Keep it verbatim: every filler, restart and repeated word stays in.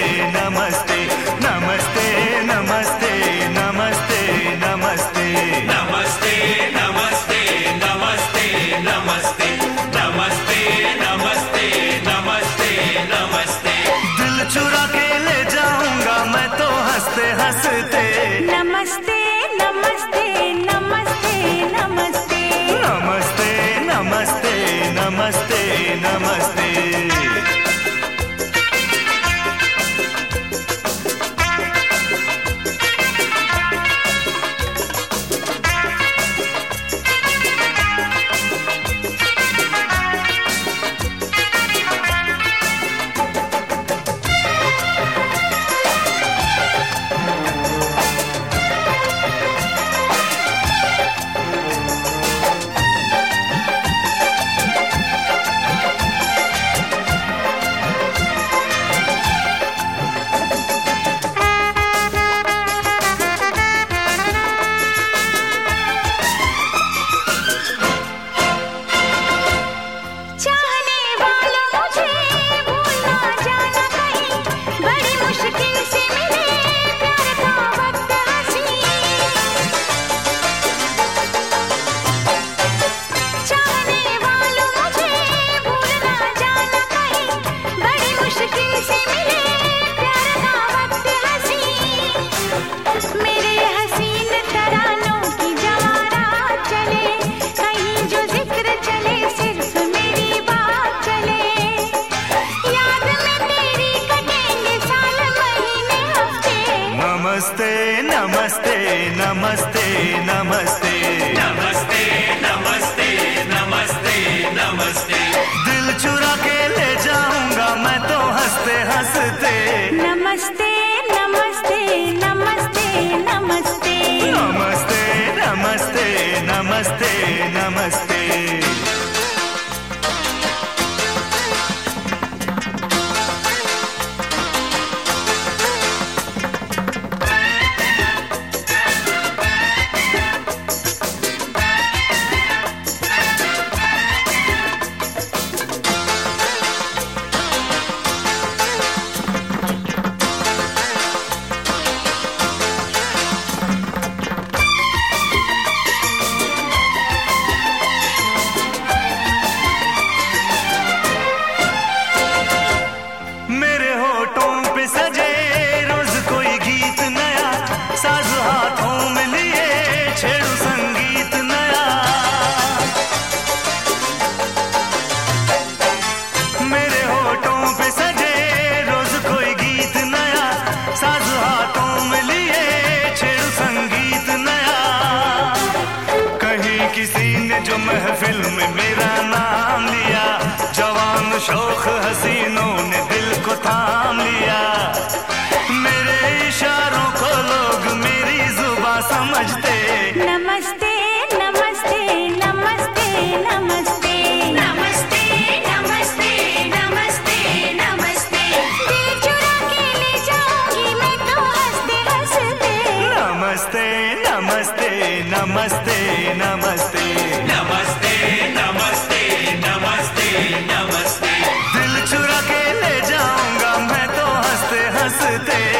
नमस्ते नमस्ते नमस्ते नमस्ते नमस्ते नमस्ते नमस्ते नमस्ते नमस्ते नमस्ते नमस्ते नमस्ते नमस्ते। दिल चुरा के ले जाऊंगा मैं तो हंसते हंसते। नमस्ते नमस्ते नमस्ते नमस्ते नमस्ते नमस्ते नमस्ते नमस्ते। नमस्ते नमस्ते नमस्ते नमस्ते नमस्ते नमस्ते नमस्ते। दिल चुरा के ले जाऊंगा मैं तो हंसते हंसते। नमस्ते नमस्ते नमस्ते नमस्ते नमस्ते नमस्ते नमस्ते नमस्ते। सजे रोज कोई गीत नया, साज हाथों में लिए छेड़ू संगीत नया। मेरे होठों पे सजे रोज कोई गीत नया, साज हाथों में लिए छेड़ू संगीत नया। कहीं किसी ने जो महफिल में मेरा नाम लिया, जवान शौक हसीनों ने दिल को थाम लिया। मेरे इशारों को लोग मेरी जुबां समझते। नमस्ते नमस्ते नमस्ते नमस्ते नमस्ते नमस्ते नमस्ते नमस्ते। दिल चुरा के ले जाऊंगी मैं तो हंसते हंसते। नमस्ते नमस्ते नमस्ते नमस्ते नमस्ते नमस्ते नमस्ते नमस्ते। दिल चुरा के ले जाऊंगा मैं तो हंसते हंसते।